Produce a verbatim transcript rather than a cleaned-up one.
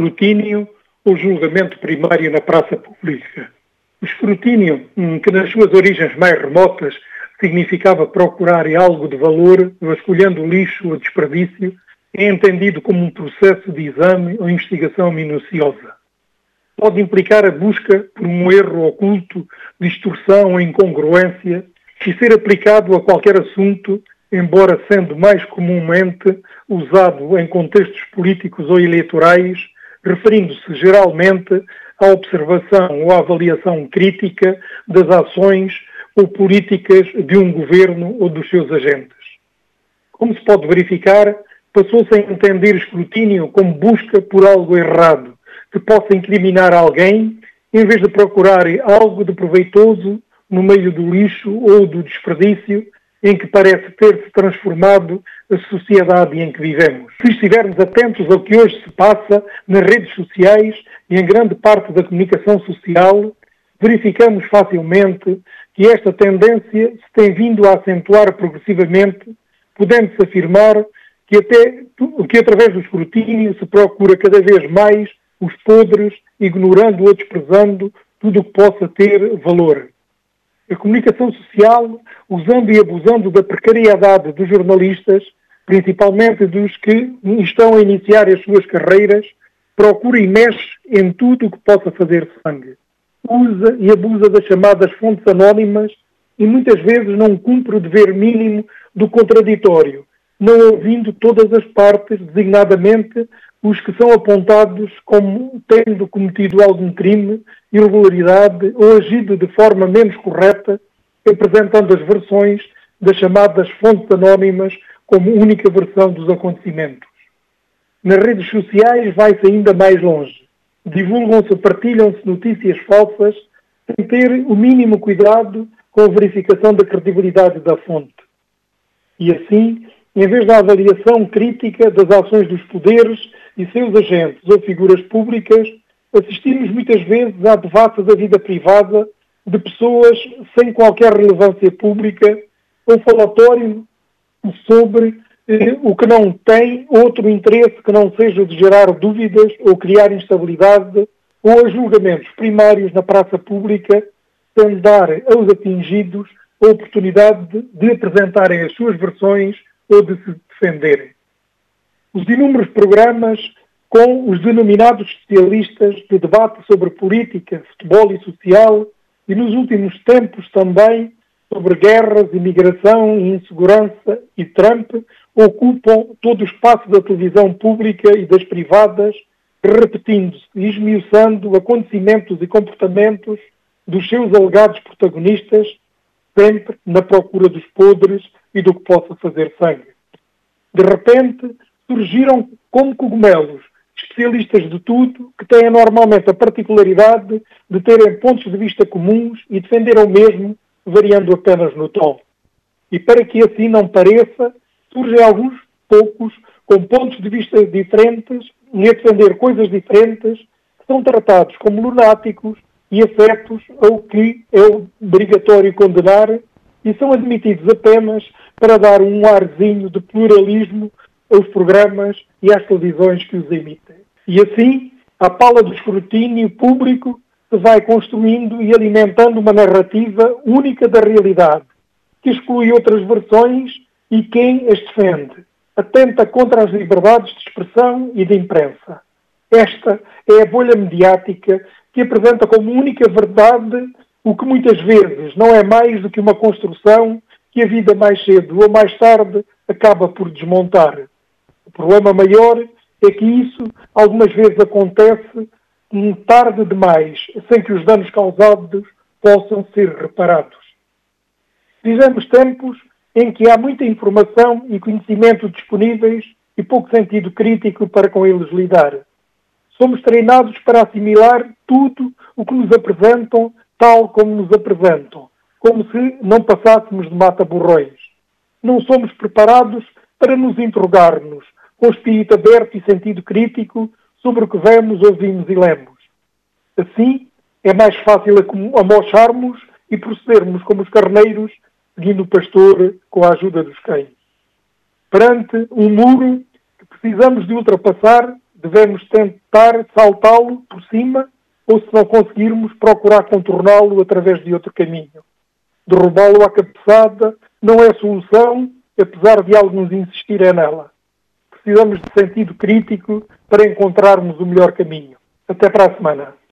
escrutínio ou julgamento primário na praça pública. O escrutínio, que nas suas origens mais remotas significava procurar algo de valor, vasculhando lixo ou desperdício, é entendido como um processo de exame ou investigação minuciosa. Pode implicar a busca por um erro oculto, distorção ou incongruência e ser aplicado a qualquer assunto, embora sendo mais comumente usado em contextos políticos ou eleitorais, referindo-se geralmente à observação ou à avaliação crítica das ações ou políticas de um governo ou dos seus agentes. Como se pode verificar, passou-se a entender escrutínio como busca por algo errado, que possa incriminar alguém, em vez de procurar algo de proveitoso no meio do lixo ou do desperdício em que parece ter-se transformado a sociedade em que vivemos. Se estivermos atentos ao que hoje se passa nas redes sociais e em grande parte da comunicação social, verificamos facilmente que esta tendência se tem vindo a acentuar progressivamente, podendo-se afirmar que, até, que através do escrutínio se procura cada vez mais os podres, ignorando ou desprezando tudo o que possa ter valor. A comunicação social, usando e abusando da precariedade dos jornalistas, principalmente dos que estão a iniciar as suas carreiras, procura e mexe em tudo o que possa fazer sangue. Usa e abusa das chamadas fontes anónimas e muitas vezes não cumpre o dever mínimo do contraditório, não ouvindo todas as partes, designadamente os que são apontados como tendo cometido algum crime, irregularidade ou agido de forma menos correta, apresentando as versões das chamadas fontes anónimas como única versão dos acontecimentos. Nas redes sociais vai-se ainda mais longe. Divulgam-se, partilham-se notícias falsas sem ter o mínimo cuidado com a verificação da credibilidade da fonte. E assim, em vez da avaliação crítica das ações dos poderes e seus agentes ou figuras públicas, assistimos muitas vezes à devassa da vida privada de pessoas sem qualquer relevância pública ou falatório sobre eh, o que não tem outro interesse que não seja de gerar dúvidas ou criar instabilidade ou a julgamentos primários na praça pública, sem dar aos atingidos a oportunidade de, de apresentarem as suas versões ou de se defenderem. Os inúmeros programas com os denominados especialistas de debate sobre política, futebol e social, e nos últimos tempos também sobre guerras, imigração e insegurança e Trump, ocupam todo o espaço da televisão pública e das privadas, repetindo-se e esmiuçando acontecimentos e comportamentos dos seus alegados protagonistas, sempre na procura dos podres e do que possa fazer sangue. De repente, surgiram como cogumelos especialistas de tudo que têm normalmente a particularidade de terem pontos de vista comuns e defender o mesmo, variando apenas no tom. E para que assim não pareça, surgem alguns poucos com pontos de vista diferentes e a defender coisas diferentes que são tratados como lunáticos e afetos ao que é obrigatório condenar e são admitidos apenas para dar um arzinho de pluralismo aos programas e às televisões que os emitem. E assim, à pala do escrutínio público, se vai construindo e alimentando uma narrativa única da realidade, que exclui outras versões e quem as defende, atenta contra as liberdades de expressão e de imprensa. Esta é a bolha mediática que apresenta como única verdade o que muitas vezes não é mais do que uma construção que a vida mais cedo ou mais tarde acaba por desmontar. O problema maior é que isso algumas vezes acontece tarde demais, sem que os danos causados possam ser reparados. Vivemos tempos em que há muita informação e conhecimento disponíveis e pouco sentido crítico para com eles lidar. Somos treinados para assimilar tudo o que nos apresentam tal como nos apresentam, como se não passássemos de mata-borrões. Não somos preparados para nos interrogarmos com espírito aberto e sentido crítico sobre o que vemos, ouvimos e lemos. Assim, é mais fácil amocharmos e procedermos como os carneiros, seguindo o pastor com a ajuda dos cães. Perante um muro que precisamos de ultrapassar, Devemos tentar saltá-lo por cima ou, se não conseguirmos, procurar contorná-lo através de outro caminho. Derrubá-lo à cabeçada não é solução, apesar de alguns insistirem nela. Precisamos de sentido crítico para encontrarmos o melhor caminho. Até para a semana.